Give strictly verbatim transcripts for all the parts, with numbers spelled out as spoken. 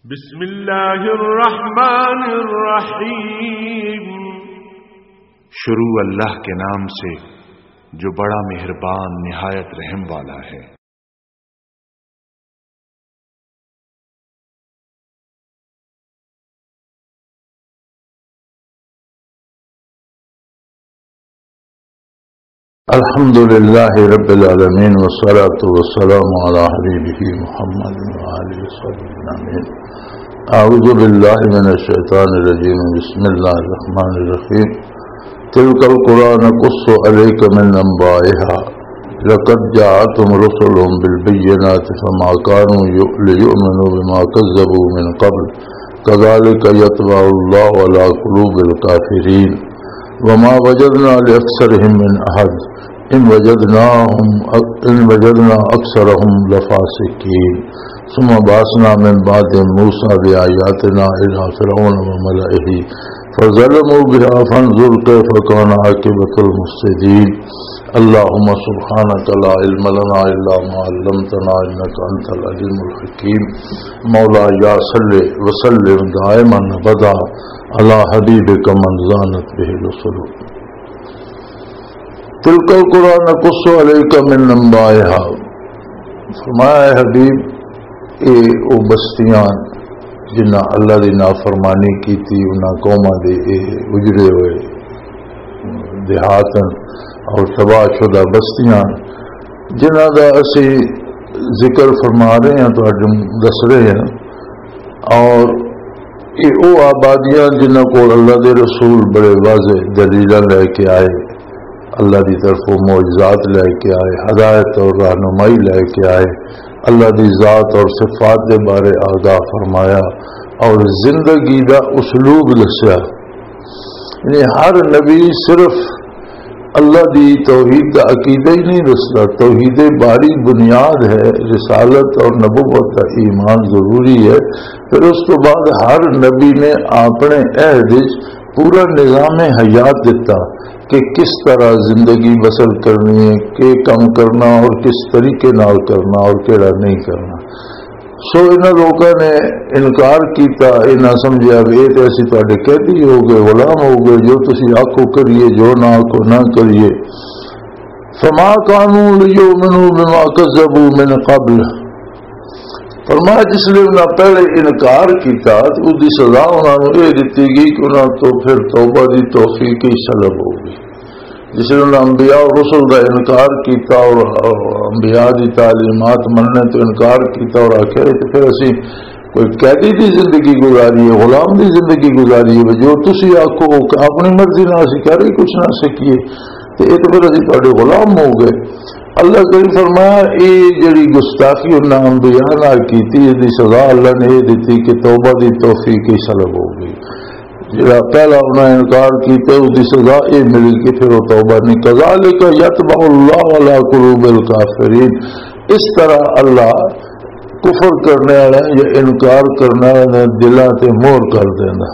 بسم اللہ الرحمن الرحیم۔ شروع اللہ کے نام سے جو بڑا مہربان نہایت رحم والا ہے۔ الحمد للہ رب العالمین والصلاة والسلام علی حبیبہ محمد وآلہ وصحبہ اجمعین۔ اعوذ باللہ من الشیطان الرجیم، بسم اللہ الرحمن الرحیم۔ تلک القری نقص علیک من انبائها لقد جاءتهم رسلهم بالبینات فما كانوا ليؤمنوا بما كذبوا من قبل كذلك يطبع الله على قلوب الكافرين وما وجدنا لأكثرهم من أحد إن وجدناهم إن وجدنا أكثرهم لفاسقين ثم بعثنا من بعد موسى بآياتنا إلى فرعون وملئه فظلموا بها فانظر كيف كان عاقبة المفسدين اللهم سبحانك لا علم لنا إلا ما علمتنا إنك أنت العليم الحكيم مولاي صل وسلم دائما أبدا على حبيبك من زانت به الرسل۔ تلک القری نقص علیک من انبائها، فرمایا حبیب اے او بستیاں جنہ اللہ دی نافرمانی کی تھی، انہاں قوماں دے اے اجڑے ہوئے دیہات اور تباہ شدہ بستیاں جنہ دا اسی ذکر فرما رہے ہیں تو دس رہے ہیں، اور یہ او آبادیاں جنہ کو اللہ دے رسول بڑے واضح دلیل لے کے آئے، اللہ دی طرف معجزات لے کے آئے، ہدایت اور رہنمائی لے کے آئے، اللہ دی ذات اور صفات دے بارے آگاہ فرمایا اور زندگی دا اسلوب دسیا۔ یعنی ہر نبی صرف اللہ دی توحید دا عقیدہ ہی نہیں دستا، توحید باری بنیاد ہے، رسالت اور نبوت کا ایمان ضروری ہے، پھر اس تو بعد ہر نبی نے اپنے عہد پورا نظام حیات دیتا کہ کس طرح زندگی بسر کرنی ہے، کہ کم کرنا اور کس طریقے نال کرنا اور کیڑا نہیں کرنا۔ سو انہاں لوگوں نے انکار کیتا، انہاں سمجھا بھی یہ تو اسی تواڈے قیدی ہو گئے، غلام ہو گئے، جو تسی آکھو کریے، جو نہ آکھو نہ کریے۔ فما كانوا ليؤمنوا بما كذبوا من قبل، فرمایا جس نے انہاں پہلے انکار کیتا تو اس دی سزا انہاں نوں یہ دتی گئی کہ انہاں تو پھر توبہ دی توفیق ہی سلب ہو گئی۔ جس نے انہاں انبیاء اور رسل کا انکار کیتا اور انبیاء دی تعلیمات مننے تو انکار کیتا اور آخر تو پھر اسی کوئی قیدی دی زندگی گزاری ہے، غلام دی زندگی گزاری ہے، جو تسی آکھو اپنی مرضی نہ اسی کہہ رہے کچھ نہ سکیے تو یہ تو پھر اسی تواڈے غلام ہو گئے۔ اللہ کریم فرمایا یہ جڑی گستاخی انہاں انبیاء نال کیتی، اس دی سزا اللہ نے یہ دیتی کہ توبہ دی توفیق ہی سلب ہو گئی۔ جڑا پہلا انہاں انکار کیتا اس دی سزا یہ ملی کہ پھر وہ توبہ نہیں۔ کذالک یطبع اللہ علی قلوب الکافرین، اس طرح اللہ کفر کرنے والے یا انکار کرنے والے دلاں تے مہر کر دیندا۔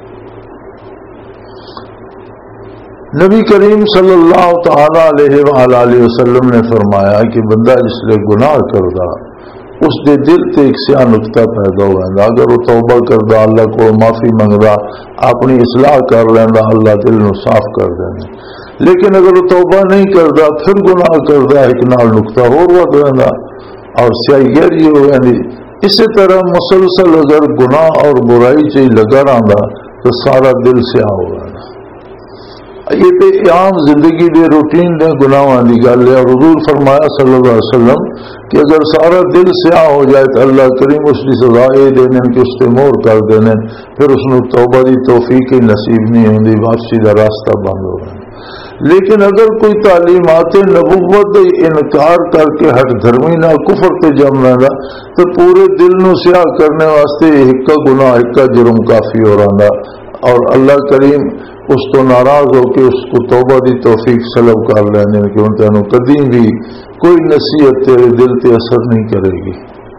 نبی کریم صلی اللہ تعالی علیہ وآلہ وسلم نے فرمایا کہ بندہ جس لئے گناہ کردہ اس دے دل تے ایک سیاہ نقطہ پیدا ہوا ہے، اگر وہ توبہ کردہ اللہ کو معافی منگدا اپنی اصلاح کر لینا، اللہ دل نو صاف کر دینا، لیکن اگر وہ توبہ نہیں کردہ پھر گناہ کردہ ایک نال نقطہ اور ود رہنا اور سیاہی گہری ہو جاندی۔ اسی طرح مسلسل اگر گناہ اور برائی چ لگا رہندا تو سارا دل سیاہ ہو جانا۔ یہ تو عام زندگی دے روٹین دے گناہاں دی گل ہے، اور حضور فرمایا صلی اللہ علیہ وسلم کہ اگر سارا دل سیاہ ہو جائے تو اللہ کریم اس کی سزا یہ دینے کہ اس سے مہر کر دینے، پھر اس نے توبہ دی توفیق ہی نصیب نہیں ہوندی، واپسی کا راستہ بند ہو گیا۔ لیکن اگر کوئی تعلیمات نبوت انکار کر کے ہٹ دھرمی نہ کفر تے جم رہا تو پورے دل نو سیاہ کرنے واسطے ایک گناہ ایک جرم کافی ہو رہا، اور اللہ کریم اس تو ناراض ہو کے اس کو توبہ دی توفیق سلب کر لینے کہ ان تینوں کدی بھی کوئی نصیحت تیرے دل تے اثر نہیں کرے گی۔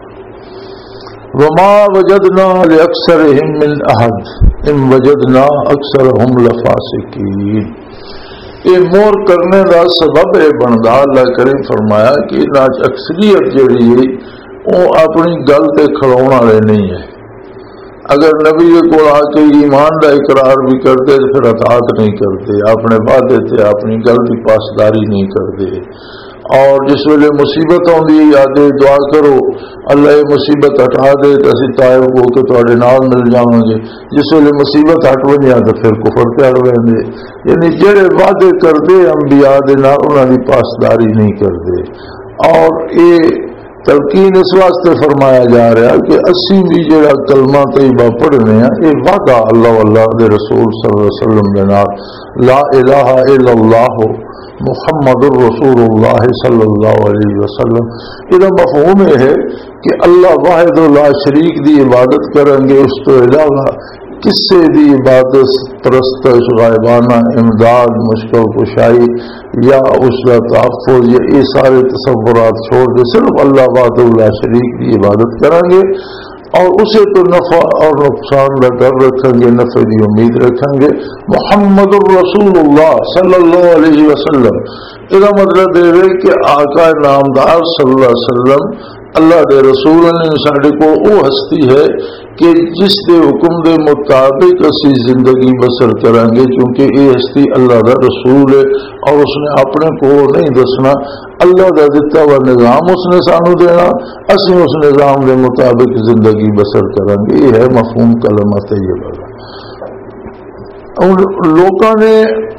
وما وجدنا لأکثرهم من احد ان وجدنا اکثرهم لفاسقین، یہ مور کرنے کا سبب یہ بنتا، اللہ کریم فرمایا کہ اکثریت جہی ہے وہ اپنی گل تے کھڑاؤن والے نہیں ہے، اگر نبی کو آ کے ایمان کا اقرار بھی کرتے تو پھر اطاعت نہیں کرتے، اپنے وعدے تے اپنی گل کی پاسداری نہیں کرتے۔ اور جس ویلے مصیبت آتی یاد دعا کرو اللہ یہ مصیبت ہٹا دے تو اسی طائب ہو کے تھوڑے نال مل جاؤں گے، جس ویلے مصیبت ہٹ ونیا تو پھر کفر تے اڑ ویندے۔ یعنی جڑے وعدے کرتے انبیاء دے نال انہاں دی پاسداری نہیں کرتے۔ اور یہ تلقین اس واسطے فرمایا جا رہا کہ اسی بھی جڑا کلمہ طیبہ پڑھنے ہیں یہ وعدہ اللہ اللہ دے رسول صلی اللہ علیہ وسلم دے نال لا الہ الا اللہ محمد الرسول اللہ صلی اللہ علیہ وسلم، یہ مفہوم یہ ہے کہ اللہ واحد لا شریک دی عبادت کریں گے، اس تو علاوہ کسے دی عبادت پرستش غائبانہ امداد مشکل کشائی یا اس کا تحفظ یا یہ سارے تصورات چھوڑ کے صرف اللہ واحد لا شریک دی عبادت کریں گے، اور اسے تو نفع اور نقصان کا ڈر رکھیں گے، نفع کی امید رکھیں گے۔ محمد الرسول اللہ صلی اللہ علیہ وسلم یہ مطلب یہ ہے کہ آقا نامدار صلی اللہ علیہ وسلم اللہ دے رسول نے سارے کو وہ ہستی ہے کہ جس دے حکم دے مطابق اسی زندگی بسر کریں گے، کیونکہ یہ ہستی اللہ دا رسول ہے اور اس نے اپنے کو نہیں دسنا، اللہ دا دتا ہوا نظام اس نے سانو دینا، اسی اس نظام دے مطابق زندگی بسر کریں گے۔ یہ ہے مفہوم کلمہ طیبہ کا۔ اور لوگوں نے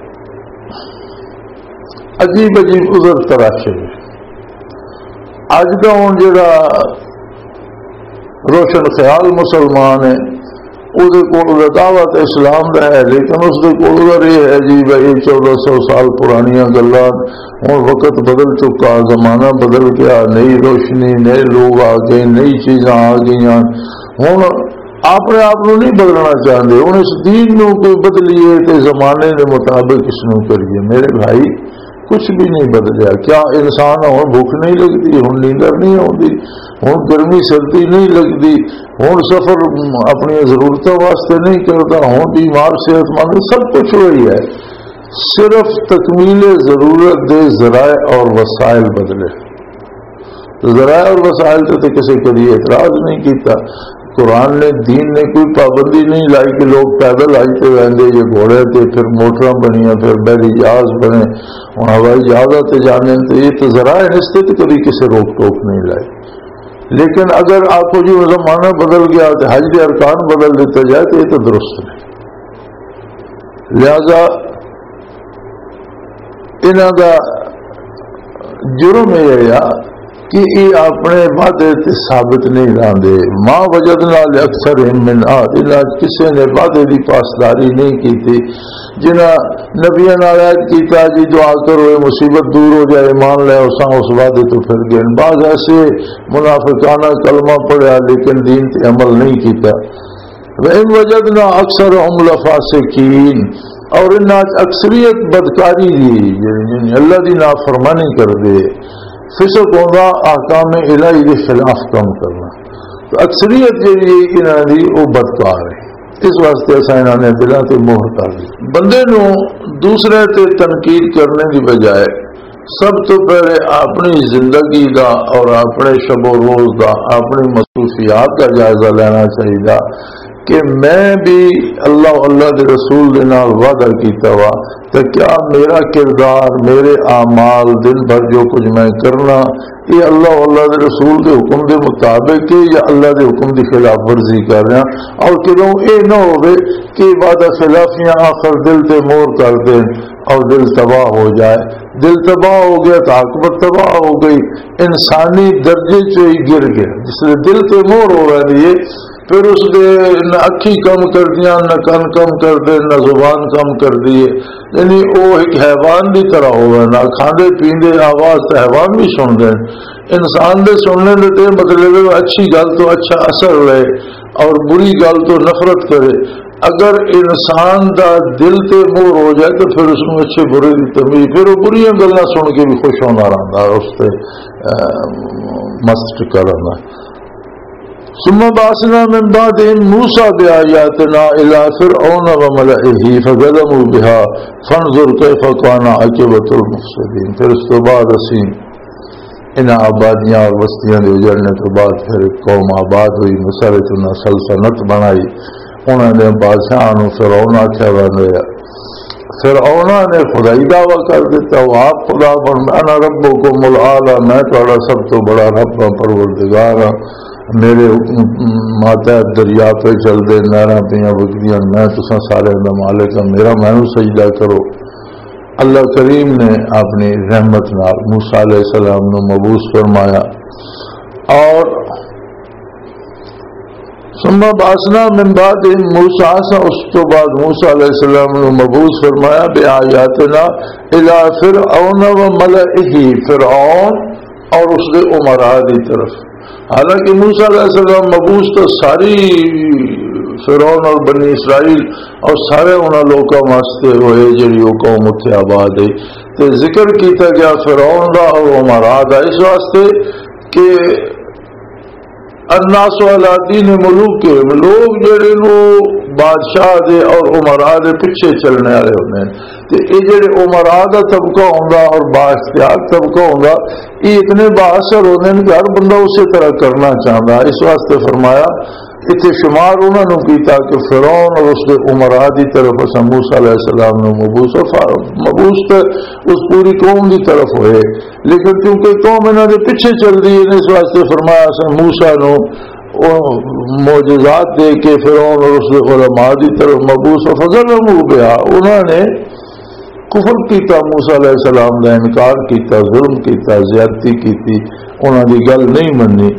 عجیب عجیب عذر تراشے، اج کا ہوں جڑا روشن خیال مسلمان ہے وہ دعوت اسلام کا ہے، لیکن اس کے ادھر یہ ہے جی بھائی چودہ سو سال پرانیاں گلان، ہوں وقت بدل چکا، زمانہ بدل گیا، نئی روشنی، نئے لوگ آ گئے، نئی چیزاں آ گئی، ہوں اپنے آپ کو نہیں بدلنا چاہتے، ہوں اس دین نو کوئی بدلیے تو زمانے کے مطابق اس نو کریے۔ میرے بھائی کچھ بھی نہیں بدلیا، کیا انسان ہوں بھوک نہیں لگتی، ہوں نیندر نہیں آتی، ہوں گرمی سردی نہیں لگتی، ہوں سفر اپنی ضرورتوں واسطے نہیں کرتا، ہوں بیمار صحت مند، سب کچھ وہی ہے، صرف تکمیل ضرورت دے ذرائع اور وسائل بدلے۔ ذرائع اور وسائل سے تو کسی کے لیے اعتراض نہیں کیتا، قرآن نے دین نے کوئی پابندی نہیں لائی کہ لوگ پیدل آئیتے رہیں گے، یہ گھوڑے تھے، پھر موٹر بنی، پھر بحری جہاز بنے، اور ہوائی جہاز جانے تو یہ تو ذرائع رستے تو کبھی کسی روک ٹوک نہیں لائی۔ لیکن اگر آپ کو جو زمانہ بدل گیا تو حج کے ارکان بدل دیتا جائے تو یہ تو درست نہیں۔ لہذا انہوں کا جرم یہ ہے کہ یہ اپنے وعدے تے ثابت نہیں رہتے۔ ماں وجدنا اکثر من عہد، کسی نے وعدے کی پاسداری نہیں کی تھی، جنہ نبیوں نے عہد کیتا جی دعا کرو مصیبت دور ہو جائے، مان لے اساں اس وعدے تو پھر گئے۔ بعض ایسے منافقانہ کلمہ پڑھا لیکن دین تے عمل نہیں کیتا۔ وَإِن وَجَدْنَا أَكْثَرَهُمْ لَفَاسِقِينَ، اور ان اکثریت بدکاری دی، یعنی اللہ دی نافرمانی کر دے، فسق ہوگا احکام الہی کے خلاف کام کرنا، تو اکثریت جی انہوں نے وہ بدکار ہے، اس واسطے ایسا انہوں نے دلوں سے مہر کر دی۔ بندے نو دوسرے تے تنقید کرنے کی بجائے سب تو پہلے اپنی زندگی دا اور اپنے شب و روز دا اپنی مصروفیات کا جائزہ لینا چاہیے کہ میں بھی اللہ اللہ کے رسول کے نال وعدہ کیتا ہوا تو کیا میرا کردار، میرے اعمال، دن بھر جو کچھ میں کرنا یہ اللہ اللہ کے رسول کے حکم کے مطابق ہے یا اللہ کے حکم کی خلاف ورزی کر رہا، اور کدوں یہ نہ ہو کہ وعدہ خلافیاں آخر دل تے مور کر دیں اور دل تباہ ہو جائے۔ دل تباہ ہو گیا تو عاقبت تباہ ہو گئی، انسانی درجے سے ہی گر گیا، جس لیے دل تے مور ہو رہی ہے، پھر اس نے نہ اکھی کم کر دیا، نہ کن کم کر دے، نہ زبان کم کر دیے، یعنی وہ ایک حیوان کی طرح ہو گئے، نہ کھاندے پیندے آواز تو حیوان بھی سن دیں، انسان دے سننے دیتے مطلب اچھی گل تو اچھا اثر لے اور بری گل تو نفرت کرے۔ اگر انسان دا دل تے مور ہو جائے تو پھر اس میں اچھے برے کی تمیز، پھر وہ بری گلاں سن کے بھی خوش ہونا رہتا، اس سے مست کرنا۔ ثم بعثنا من بعدهم موسى بآياتنا إلى فرعون وملئه فظلموا بها فانظر كيف كان عاقبة المفسدين۔ پھر اس کے بعد اسی ان آبادیاں اور بستیاں کے اجڑنے کے بعد پھر قوم آباد ہوئی، مصر چ انہیں سلطنت بنائی، انہوں نے بادشاہ فرعون آخیا بن رہا، فرعون نے خدائی دعویٰ کر دیتا، وہ آپ خدا بن، انا ربکم الاعلی، میں تھوڑا سب تو بڑا رب ہوں، پروردگار ہوں، میرے ماتحت دریا پہ چل دے، نہراں پیاں بگدیاں، میں تساں سارے دا مالک ہوں، میرا مینو سجدہ کرو۔ اللہ کریم نے اپنی رحمت نال موسیٰ علیہ السلام نو مبعوث فرمایا، اور ثم بعثنا من بعد موسیٰ، اس تو بعد موسیٰ علیہ السلام نے مبعوث فرمایا بآیاتنا الی فرعون و ملئہ، فرعون اور اس کے عمراء کی طرف۔ حالانکہ موسیٰ علیہ السلام مبعوث تو ساری فرعون اور بنی اسرائیل اور سارے انہوں لوگوں واسطے ہوئے جڑی وہ قوم اتنے آباد ہے، تو ذکر کیتا گیا فرعون دا اور عمراء دا اس واسطے کہ الناس علی دین ملوک، لوگ جڑے نو بادشاہ دے اور عمراء دے پیچھے چلنے والے ہوتے ہیں، تو یہ جڑے عمراء دا طبقہ ہوندا اور با اختیار طبقہ ہوندا، یہ اتنے بااثر ہوتے ہیں کہ ہر بندہ اسی طرح کرنا چاہتا۔ اس واسطے فرمایا اتنے شمار انہوں نے کیتا کہ فرعون اور اس کے عمراء دی طرف اسا موسیٰ علیہ السلام نے مبعوث مبعوث تو اس پوری قوم دی طرف ہوئے، لیکن کیونکہ قوم انہوں نے پیچھے چل دی، اس واسطے فرمایا اسا موسیٰ نو معجزات دے کے فرعون اور اس کے علماء دی طرف مبعوث فظلموا بہا، انہوں نے کفر کیتا، موسیٰ علیہ السلام کا انکار کیتا، ظلم کیتا، زیادتی کیتی، انہوں نے گل نہیں منی۔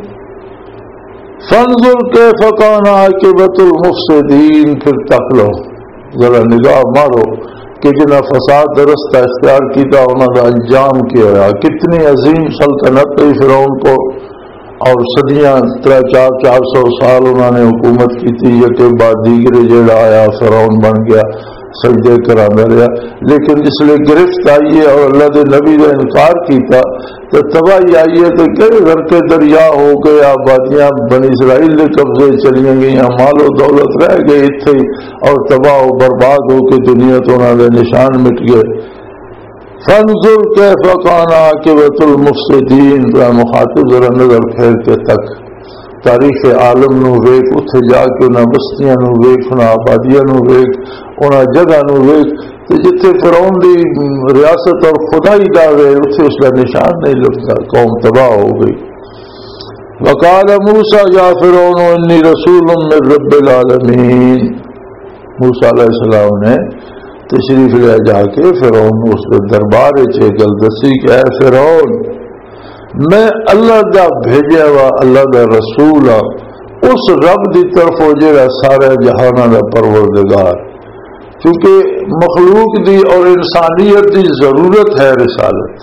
فانظر کیف کان عاقبۃ المفسدین، پھر تک لو ذرا نگاہ مارو کہ جنہیں فساد کا رستہ اختیار کیتا انہوں کا انجام کیا ہوا، کتنی عظیم سلطنت ہوئی فرعون کو، اور صدیاں تر چار چار سو سال انہوں نے حکومت کی تھی، یہ کے بعد دیگرے جڑا آیا فرعون بن گیا، سجدے کرانا رہا، لیکن جس لئے گرفت آئیے اور اللہ دے نبی کا انکار کیتا تو تباہی آئیے، تو کئی گھر کے دریا ہو گئے، آبادیاں بنی اسرائیل کے قبضے چلی گئی، مال و دولت رہ گئے اتنے، اور تباہ و برباد ہو کے دنیا تو انہوں نے نشان مٹ گئے۔ فانظر کیف کان عاقبۃ المفسدین، مخاطب ذرا نظر پھیر کے تک تاریخ عالم نو ویک، اتھے جا کے انہاں بستیاں نو ویک، انہاں آبادیاں نو ویک، انہاں جگہ نو ویک، تو جتنے فرعون دی ریاست اور خدائی دعوے اتھے اس کا نشان نہیں لگتا، قوم تباہ ہو گئی۔ وقال موسیٰ یا فرعون انی رسول من رب العالمین، موسیٰ علیہ السلام نے تشریف لے جا کے فرعون اس کے دربار چے گل دسی کہ اے فرعون، میں اللہ دا بھیجا ہوا اللہ دا رسول ہاں، اس رب دی طرف ہو جڑا سارے جہاناں دا پروردگار، کیونکہ مخلوق دی اور انسانیت دی ضرورت ہے رسالت،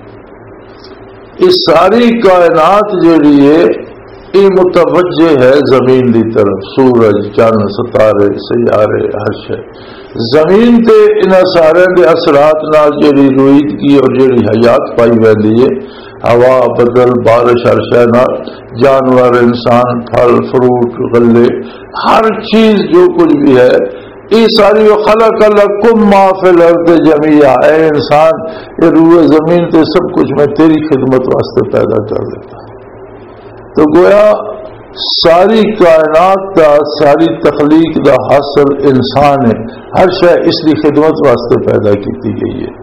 اس ساری کائنات جڑی ہے یہ متوجہ ہے زمین دی طرف، سورج، چاند، ستارے، سیارے، ہر شے زمین تے انہاں سارے دے اثرات نال جڑی رویدگی اور جڑی حیات پائی ویندی ہے، ہوا، بدل، بارش، ہر شے نال، جانور، انسان، پھل، فروٹ، غلے، ہر چیز جو کچھ بھی ہے، یہ ساری خلق لکم ما فی الارض جمیعا، اے انسان یہ روح زمین تے سب کچھ میں تیری خدمت واسطے پیدا کر دیتا۔ تو گویا ساری کائنات کا، ساری تخلیق کا حاصل انسان ہے، ہر شے اس کی خدمت واسطے پیدا کی گئی ہے،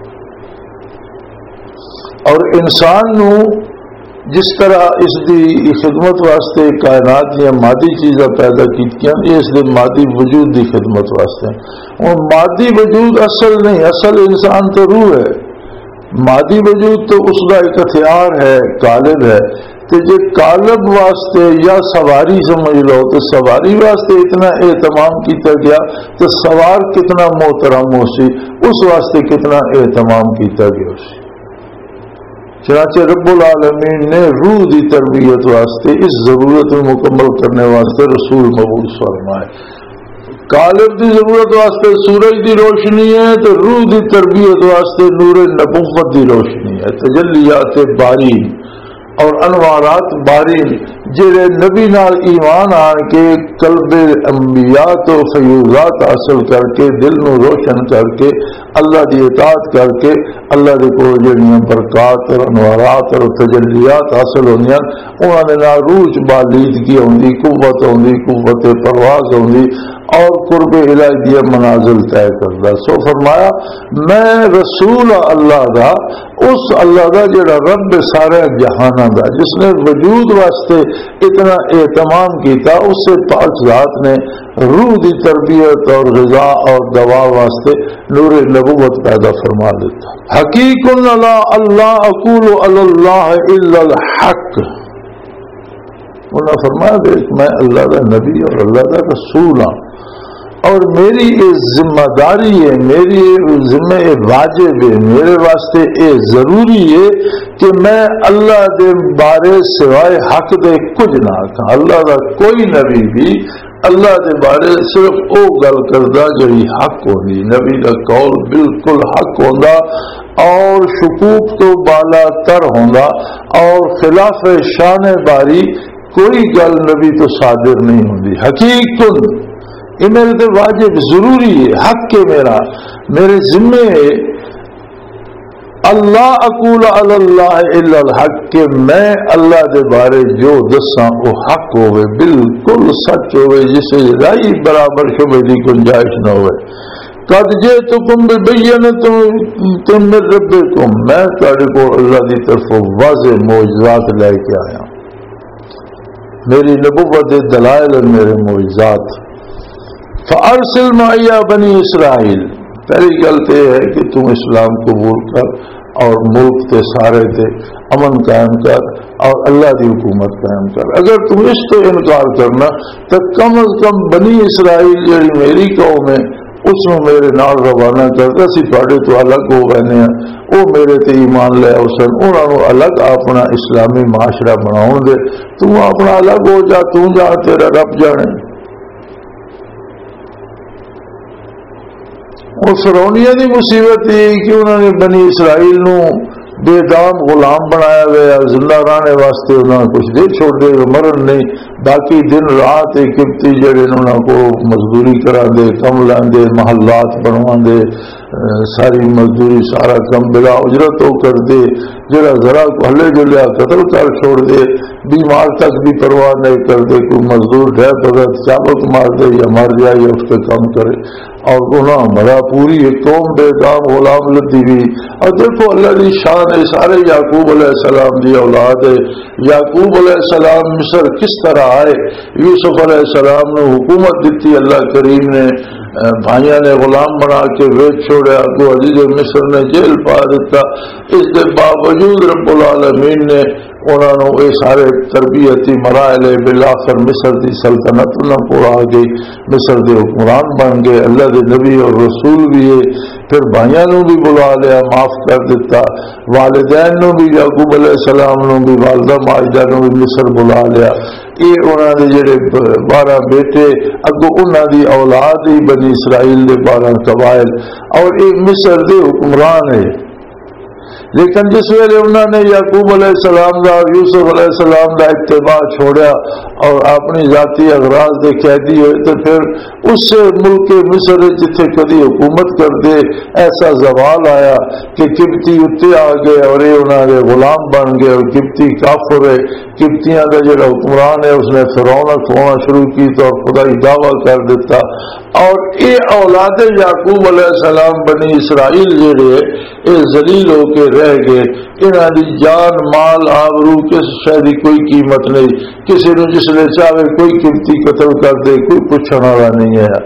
اور انسان نو جس طرح اس دی خدمت واسطے کائنات یا مادی چیزاں پیدا کیتیاں، یہ اس دے مادی وجود دی خدمت واسطے، اور مادی وجود اصل نہیں، اصل انسان تو روح ہے، مادی وجود تو اس کا ایک ہتھیار ہے، قالب ہے، تو جو قالب واسطے یا سواری سمجھ لو تو سواری واسطے اتنا اہتمام کیتا گیا تو سوار کتنا محترم ہو سی، اس واسطے کتنا اہتمام کیتا گیا سی۔ چنانچہ رب العالمین نے روح دی تربیت واسطے اس ضرورت میں مکمل کرنے واسطے رسول مبعوث فرمائے۔ قالب دی ضرورت واسطے سورج دی روشنی ہے تو روح دی تربیت واسطے نور نبوت دی روشنی ہے، تجلیات باری اور انوارات باری جڑے نبی نال ایمان آن کے قلب انبیاء تو فیوزات حاصل کر کے دل نو روشن کر کے اللہ دی اطاعت کر کے اللہ دے کول جڑیاں برکات اور انوارات اور تجلیات حاصل ہوندیاں انہاں دے نال روح بالیدگی ہوندی قوت ہوندی قوت پرواز ہوندی اور قرب الہی دی منازل طے کردا سو فرمایا میں رسول اللہ دا اس اللہ دا جڑا رب سارے جہاناں دا جس نے وجود واسطے اتنا اہتمام کیتا اس سے پاک ذات نے روح دی تربیت اور غذا اور دوا واسطے نور نبوت پیدا فرما دیتا حقیق اللہ اللہ اقول علی اللہ الا الحق انہوں نے فرمایا کہ میں اللہ کا نبی اور اللہ کا رسول ہوں اور میری یہ ذمہ داری ہے میری ذمہ واجب ہے میرے واسطے یہ ضروری ہے کہ میں اللہ دے بارے سوائے حق دے کچھ نہ آکھاں اللہ کا کوئی نبی بھی اللہ دے بارے صرف او گل کردا جڑی حق ہوندی نبی دا قول بالکل حق ہوندا اور شکوک تو بالا تر ہوندا اور خلاف شان باری کوئی گل نبی تو صادر نہیں ہوندی حقیقت یہ میرے تو واجب ضروری ہے حق کے میرا میرے ذمے ہے اللہ اقول علی اللہ الا الحق کہ میں اللہ دے بارے جو دساں وہ حق ہوئے بالکل سچ ہوئے جسے رائی برابر شبہ دی گنجائش نہ ہوئے قد جئتکم ببینۃ من ربکم میں تہاڈے کو اللہ دی طرف واضح معجزات لے کے آیا میری نبوت دلائل اور میرے معجزات فارسل معی بنی اسرائیل پہلی گل تو یہ ہے کہ تم اسلام قبول کر اور ملک تے سارے تے امن قائم کر اور اللہ دی حکومت قائم کر اگر تم اس تو انکار کرنا تو کم از کم بنی اسرائیل جڑی میری قوم ہے اس میں میرے نال روانہ کرتا سی تھوڑے تو الگ ہو گئے ہیں وہ میرے تے ایمان لے اوسن انہوں نے الگ اپنا اسلامی معاشرہ بناؤ دے تم اپنا الگ ہو جا تو جا تیرا رب جانے اور فرعونیہ دی مصیبت یہ کہ انہوں نے بنی اسرائیل نو بے دام غلام بنایا گیا زندہ رہنے واسطے انہوں نے کچھ دیر چھوڑ دے مرن نہیں باقی دن رات قبطی جڑے انہوں کو مزدوری کرا دے کم لاندے محلات بنوا دے ساری مزدوری سارا کم بلا اجرت ہو کر دے جڑا ذرا کو ہلے جلیا قتل کر چھوڑ دے بیمار تک بھی پرواہ نہیں کر دے کوئی مزدور ہے بغیر چابک مار دے یا مر جائے یا اس کے کام کرے اور گناہ مرا پوری ایک قوم بے دام غلام لدی ہوئی اور دیکھو اللہ کی شان ہے سارے یعقوب علیہ السلام دی اولاد ہے یعقوب علیہ السلام مصر کس طرح آئے یوسف علیہ السلام نے حکومت دیتی اللہ کریم نے بھائیاں نے غلام بنا کے ویچ چھوڑیا کو عزیز مصر نے جیل پا دیتا اس کے باوجود رب العالمین نے انہوں نے یہ سارے تربیتی مراحل بلاخر مصر کی سلطنت نہ پورا گئی مصر کے حکمران بن گئے اللہ کے نبی اور رسول بھی ہے پھر بھائیاں نو بھی بلا لیا معاف کر دیتا والدین نو بھی یعقوب علیہ السلام نو بھی والدہ ماجدہ نو بھی مصر بلا لیا یہ انہوں نے جڑے بارہ بیٹے اگو انہوں دی اولاد ہی بنی اسرائیل دے بارہ قبائل اور یہ مصر دے حکمران ہے لیکن جس ویلے انہوں نے یعقوب علیہ السلام کا اور یوسف علیہ السلام کا اتباع چھوڑیا اور اپنی ذاتی اغراض دے قیدی ہوئے تو پھر اس سے ملک مصر جتھے کدی حکومت کر دے ایسا زوال آیا کہ قبطی اتنے آ گئے اور یہ انہوں نے غلام بن گئے اور قبطی کافر ہے قبطیاں کا جڑا حکمران ہے اس نے فرعون کھونا شروع کی تو خدائی دعویٰ کر دیتا اور یہ اولاد یعقوب علیہ السلام بنی اسرائیل جڑے یہ ذلیل ہو کے رہ گئے انہوں کی جان مال آبرو کس شاید کوئی قیمت نہیں کسی نے جس نے چاہے کوئی قیمتی قتل کر دے کوئی پوچھنے والا نہیں ہے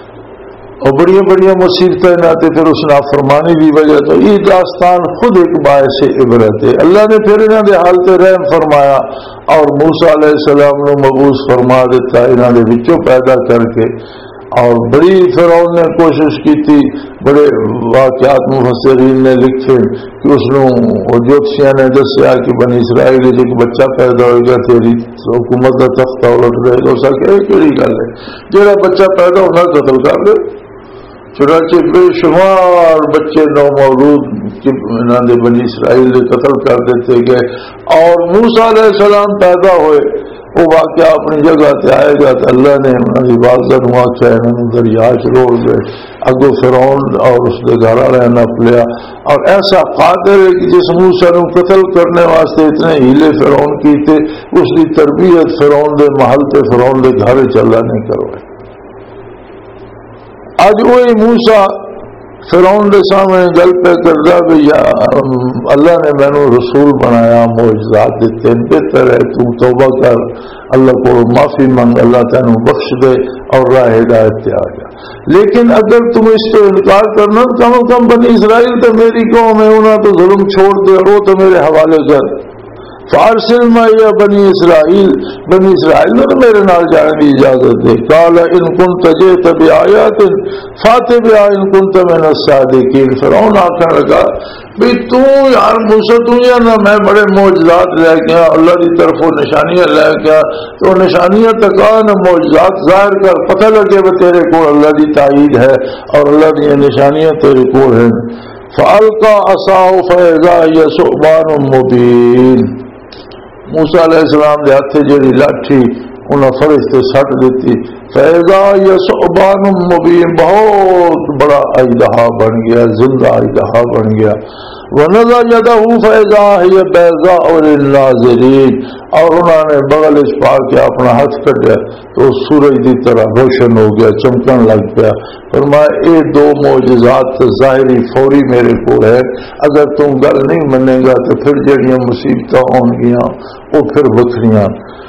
اور بڑی بڑی مصیبتیں ناتے پھر اس نافرمانی کی وجہ تو یہ داستان خود ایک باعث عبرت ہے اللہ نے پھر انہوں نے حالت رحم فرمایا اور موسیٰ علیہ السلام نے مبعوث فرما دیتا انہوں نے بچوں پیدا کر کے اور بڑی فرعون نے کوشش کی تھی بڑے واقعات مفسرین نے لکھے کہ اس نے جوتشیاں نے دسیا کہ بنی اسرائیل ایک بچہ پیدا ہو گیا تیری حکومت کا تختہ الٹ گئے گا اس کا کہڑی گل ہے جہاں بچہ پیدا ہونا قتل کر دے چنانچہ بے شمار بچے نو مولود انہوں نے بنی اسرائیل نے قتل کر دیتے گئے، اور موسیٰ علیہ السلام پیدا ہوئے، وہ واقعہ اپنی جگہ تے آئے گا تو اللہ نے انہوں کی والدہ نو آخیا انہوں نے دریا چ روڑ گئے، اگو فرعون اور اس کے گھر والے نپ لیا، اور ایسا قادر ہے کہ جس موسیٰ نو قتل کرنے واسطے اتنے ہیلے فرعون کیتے، اس کی تربیت فرعون دے محل تے فرعون دے گھر چ اللہ نہیں کروائے۔ اج وہی موسیٰ فرعون دے سامنے گل پہ کردا بھی یا اللہ نے مینوں رسول بنایا، معجزات دیتے، بہتر ہے تو توبہ کر، اللہ کو معافی مانگ، اللہ تینوں بخش دے اور راہ ہدایت پہ آ جا۔ لیکن اگر تم اس کو انکار کرنا، کم از کم بنی اسرائیل تو میری قوم ہے، انہاں تو ظلم چھوڑ دے اور وہ تو میرے حوالے کر۔ فارسل معی بنی اسرائیل، بنی اسرائیل نے تو میرے نال جانے کی اجازت دے۔ قال ان کنت جئت بآیات فات بها ان کنت من الصادقین۔ فرعون آخر لگا بھی تو یار موسیٰ تو یا نہ میں بڑے معجزات لے کے اللہ کی طرف نشانیاں لے کے، تو نشانیاں تکا نہ معجزات ظاہر کر، پتہ لگے کہ تیرے کو اللہ کی تائید ہے اور اللہ کی نشانیاں تیرے کو ہیں۔ فالقى عصاه فاذا هي ثعبان مبين۔ موسیٰ علیہ السلام دے ہاتھ جڑی لاٹھی انہاں فرشتے سٹ دیتی، فاذا هي ثعبان مبين، بہت بڑا اژدہا بن گیا، زندہ اژدہا بن گیا۔ ونزع يده فاذا هي بيضاء للناظرين، اور انہوں نے بغل اس پا کے اپنا ہاتھ کٹیا تو سورج کی طرح روشن ہو گیا، چمکن لگ پیا۔ فرمایا اے دو معجزات ظاہری فوری میرے کو ہے، اگر تم گل نہیں منے گا تو پھر جڑیاں مصیبتیں ہون گیاں وہ پھر بکھریاں۔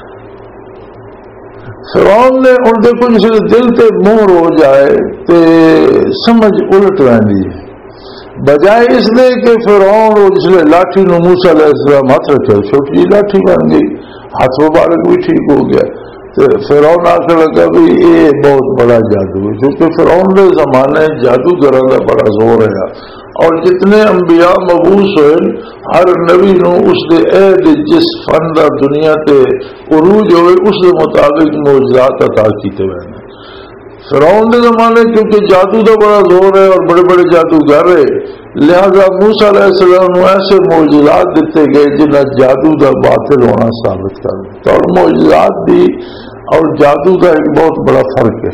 فرعون نے ان دے کچھ دل تے مہر ہو جائے تے سمجھ الٹ رہی ہے، بجائے اس لئے کہ فرعون اور جس لئے لاٹھی نو موسیٰ علیہ السلام ہاتھ رکھے، چھوٹی لاٹھی بن گئی، ہاتھ مبارک بھی ٹھیک ہو گیا۔ تو فرعون آ کے لگا بھی یہ بہت بڑا جادو ہے، کیونکہ فرعون کے زمانے جادوگراں کا بڑا زور ہے، اور جتنے انبیاء مبعوث ہوئے ہر نبی نو اس دے عہد جس فن دا دنیا تے عروج ہوئے اس دے مطابق معجزات عطا کیتے ہوئے ہیں۔ فرعون کے زمانے کیونکہ جادو کا بڑا زور ہے اور بڑے بڑے جادوگر ہے، لہذا موسیٰ علیہ السلام کو ایسے معجزات دیتے گئے جنہیں جادو کا باطل ہونا ثابت کر دیتا، اور معجزات بھی اور جادو کا ایک بہت بڑا فرق ہے۔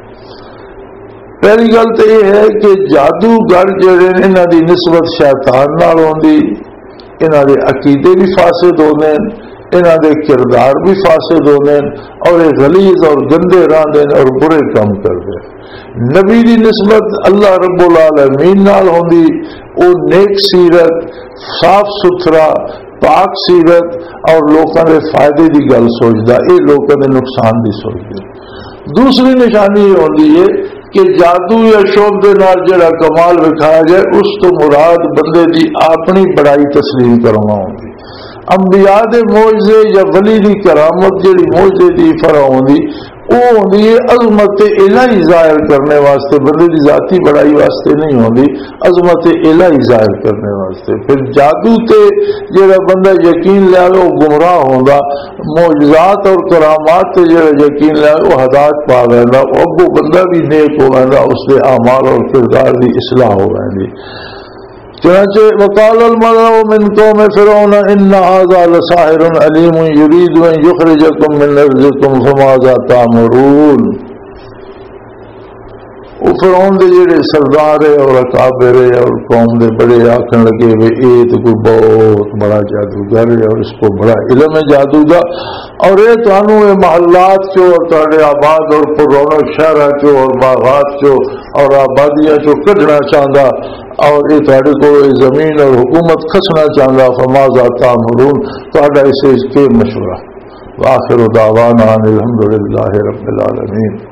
پہلی گل تو یہ ہے کہ جادوگر جڑے انہاں دی نسبت شیطان نال ہوندی، انہاں دے عقیدے بھی فاسد ہوندے، انہاں دے کردار بھی فاسد ہوندے، اور یہ غلیظ اور گندے راندے اور برے کام کردے۔ نبی دی نسبت اللہ رب العالمین نال ہوندی، او نیک سیرت، صاف ستھرا پاک سیرت اور لوکاں دے فائدے دی گل سوچدا، یہ لوکاں دے نقصان دی سوچدے۔ دوسری نشانی یہ ہوندی ہے کہ جادو یا شوق دے نال جڑا کمال وکھایا جائے اس تو مراد بندے دی اپنی بڑائی تسلیم کرنا ہوندی۔ انبیاء دے معجزے یا ولی دی کرامت جڑی معجزے دی فرع ہوندی وہ ہوندی ہے عظمت الہی ظاہر کرنے واسطے، بندے دی ذاتی بڑائی واسطے نہیں ہوندی، عظمت الہی ظاہر کرنے واسطے۔ پھر جادو تے جڑا بندہ یقین لے وہ گمراہ ہوندا، معجزات اور کرامات تے جڑا یقین لے وہ ہدایت پا ویندا، وہ بندہ بھی نیک ہو ویندا، اس دے اعمال اور کردار دی اصلاح ہو ویندی۔ چنانچہ وقال الملأ من قوم فرعون ان هذا لساحر علیم یرید ان یخرجکم من ارضکم فماذا تأمرون۔ وہ فرعون دے جڑے سردار ہے اور اکابر ہے اور قوم دے بڑے آکھن لگے وے اے تو کوئی بہت بڑا جادوگر ہے اور اس کو بڑا علم ہے جادو دا، اور یہ تانوں یہ محلات چو اور تہاڈے آباد اور پر رونق شہراں چو اور باغات چو اور آبادیاں چو کڈنا چاہندا، اور یہ تہاڈے کو زمین اور حکومت کھسنا چاہندا، فماذا تأمرون، تہاڈا اسے کے مشورہ۔ وآخر دعوانا الحمد للہ رب العالمین۔